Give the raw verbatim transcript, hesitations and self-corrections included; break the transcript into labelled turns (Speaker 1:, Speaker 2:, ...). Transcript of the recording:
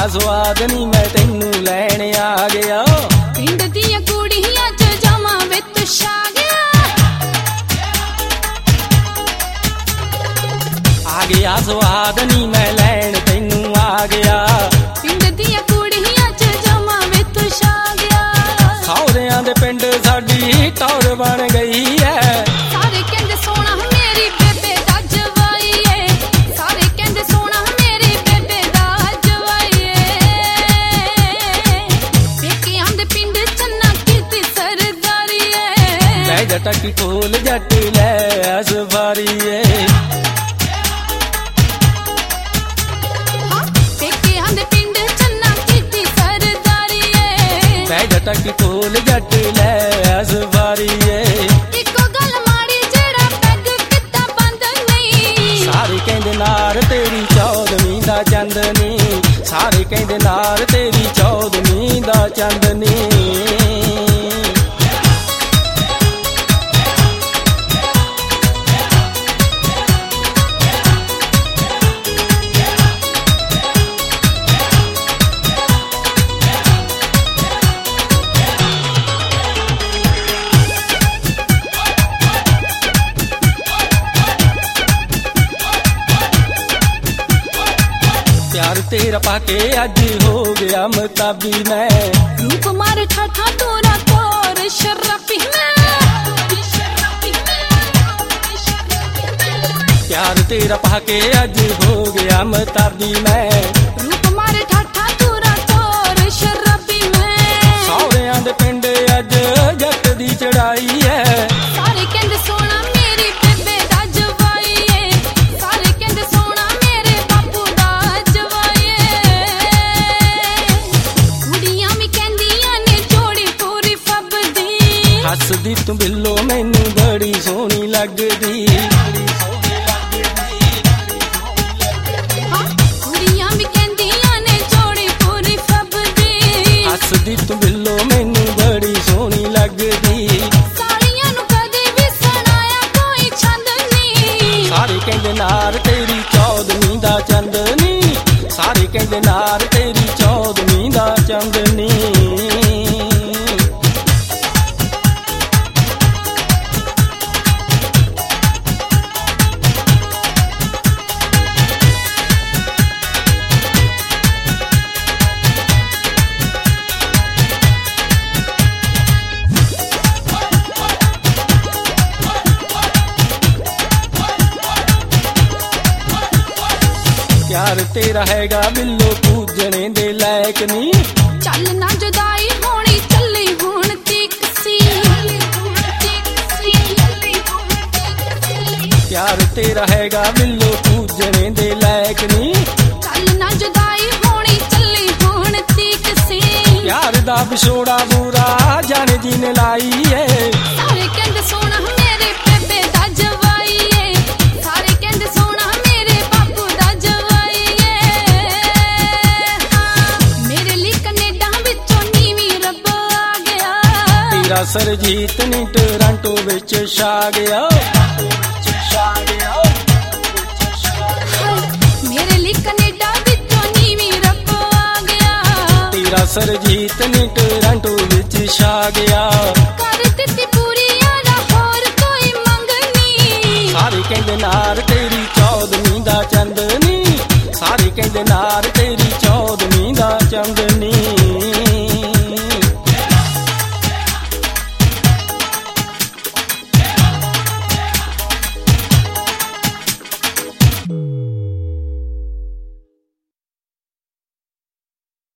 Speaker 1: ਗਿਆ ਸਵਾਦ ਨੀ ਮੈਂ ਤੈਨੂੰ ਲੈਣ ਆ ਗਿਆ।
Speaker 2: ਪਿੰਡ ਦੀਆਂ ਕੁੜੀਆਂ ਚ ਜਾਵਾਂ ਵੇ ਤੂੰ ਛਾ ਗਿਆ।
Speaker 1: ਆ ਗਿਆ ਸਵਾਦ ਨੀ ਮੈਂ ਲੈਣ ਤੈਨੂੰ ਆ ਗਿਆ।
Speaker 2: ਪਿੰਡ ਦੀਆਂ ਕੁੜੀਆਂ ਚ ਜਾਵਾਂ ਵੇ ਤੂੰ ਛਾ ਗਿਆ।
Speaker 1: ਸਹੁਰਿਆਂ ਦੇ ਪਿੰਡ ਸਾਡੀ ਟੌਰ ਬਣ ਗਈ ਐ।
Speaker 2: ਸਾਰੇ ਕਹਿੰਦੇ ਸੋਹਣਾ ਮੇਰੀ ਬੇਬੇ ਦਾ ਜਵਾਈ ਏ। ਸਾਰੇ ਕਹਿੰਦੇ ਸੋਹਣਾ ਮੇਰੀ ਬੇਬੇ ਦਾ ਜਵਾਈ ਏ। ਪੇਕਿਆਂ ਦੇ ਪਿੰਡ ਚੰਨਾ ਕੀਤੀ ਸਰਦਾਰੀ ਏ।
Speaker 1: ਲੈ ਜੱਟ ਕੀ ਕੋਲ ਜੱਟ ਲੈ ਅਸਵਾਰੀ ਏ।
Speaker 2: ਪੇਕਿਆਂ ਦੇ ਪਿੰਡ ਚੰਨਾ ਕੀਤੀ ਸਰਦਾਰੀ ਏ।
Speaker 1: ਲੈ ਜੱਟ ਕੀ ਕੋਲ ਜੱਟ ਲੈ ਅਸਵਾਰੀ ਏ।
Speaker 2: ਇੱਕੋ ਗੱਲ ਮਾੜੀ ਜਿਹੜਾ ਪੈਗ ਕਿੱਦਾਂ ਬੰਦ ਨਹੀਂ।
Speaker 1: ਸਾਰੇ ਕਹਿੰਦੇ ਨਾਰ ਤੇਰੀ ਚੌਦਵੀਂ ਦਾ ਚੰਦਨੀ। ਸਾਰੇ ਕਹਿੰਦੇ ਨਾਰ ਤੇਰੀ ਚੌਦਵੀਂ ਦਾ ਚੰਦਨੀ। प्यार तेरा पाके अज हो गया मताबी मैं।
Speaker 2: रूप मारे ठाठा तोरा तोर शर्राफी मैं।
Speaker 1: प्यार तेरा पाके अज हो गया मताबी मैं।
Speaker 2: रूप मारे ठाठा तोरा तोर शर्राफी मैं।
Speaker 1: सौरियां दे पिंड अज जट दी चढ़ाई है।
Speaker 2: ਸਾਰੇ ਕਹਿੰਦੇ ਸੋਹਣਾ ਮੇਰੀ ਬੇਬੇ ਦਾ ਜਵਾਈ ਏ। ਸਾਰੇ ਕਹਿੰਦੇ ਸੋਹਣਾ ਮੇਰੇ ਬਾਪੂ ਦਾ ਜਵਾਈ ਏ। ਕੁੜੀਆਂ ਵੀ ਕਹਿੰਦੀਆਂ ਨੇ ਜੋੜੀ ਪੂਰੀ ਫੱਬਦੀ।
Speaker 1: ਹੱਸਦੀ ਤੂੰ ਬਿੱਲੋ ਮੈਨੂੰ ਬੜੀ ਸੋਹਣੀ ਲੱਗਦੀ।
Speaker 2: ਹਾਂ, ਕੁੜੀਆਂ ਵੀ ਕਹਿੰਦੀਆਂ ਨੇ ਜੋੜੀ ਪੂਰੀ ਫੱਬਦੀ।
Speaker 1: ਹੱਸਦੀ ਤੂੰ ਬਿੱਲੋ ਮੈਨੂੰ ਬੜੀ ਸੋਹਣੀ ਲੱਗਦੀ।
Speaker 2: ਸਾਲੀਆਂ ਨੂੰ ਕਦੇ ਵੀ ਸੁਣਾਇਆ ਕੋਈ ਛੰਦ ਨਹੀਂ।
Speaker 1: ਸਾਰੇ ਕਹਿੰਦੇ ਨਾਰ ਤੇਰੀ ਚੌਦਵੀਂ ਦਾ ਚੰਦਨੀ। ਸਾਰੇ ਕਹਿੰਦੇ ਨਾਰ ਤੇਰੀ ਚੌਦਵੀਂ ਦਾ ਚੰਦਨੀ। प्यार तेरा हैगा बिल्लो पूजने दे लायक नी।
Speaker 2: ਚੱਲ ਨਾ ਜੁਦਾਈ ਹੋਣੀ ਚੱਲੀ ਹੁਣ ਤੀਕਸੀ।
Speaker 1: प्यार तेरा हैगा बिल्लो पूजने दे लायक नी।
Speaker 2: ਚੱਲ ਨਾ ਜੁਦਾਈ ਹੋਣੀ ਚੱਲੀ ਹੁਣ ਤੀਕਸੀ।
Speaker 1: प्यार दा विछोड़ा बुरा जाने जी ने लाई है।
Speaker 2: ਸਾਰੇ ਕਹਿੰਦੇ ਸੋਹਣਾ ਮੇਰੇ ਬੇਬੇ ਦਾ ਜਵਾਈ ਏ। ਸਾਰੇ ਕਹਿੰਦੇ ਸੋਹਣਾ ਮੇਰੇ ਬਾਪੂ ਦਾ ਜਵਾਈ ਏ। ਮੇਰੇ ਲਈ ਕੈਨੇਡਾ ਵਿੱਚੋਂ ਨੀਵੀਂ ਰੱਬ ਆ ਗਿਆ।
Speaker 1: तेरा सरजीत नी टोरंटो विच छा गया।
Speaker 2: ਮੇਰੇ ਲਈ ਕੈਨੇਡਾ ਵਿੱਚੋਂ ਨੀਵੀਂ ਰੱਬ ਆ ਗਿਆ।
Speaker 1: तेरा सरजीत नी टोरंटो विच छा गया।
Speaker 2: ਕਰ ਦਿੱਤੀ ਪੂਰੀ ਯਾਰਾ ਹੋਰ ਕੋਈ ਮੰਗ ਨਹੀਂ।
Speaker 1: ਸਾਰੇ ਕਹਿੰਦੇ ਨਾਰ ਤੇਰੀ ਚੌਦਵੀਂ ਦਾ ਚੰਦਨੀ। ਸਾਰੇ ਕਹਿੰਦੇ ਨਾਰ ਤੇਰੀ ਚੌਦਵੀਂ ਦਾ ਚੰਦਨੀ।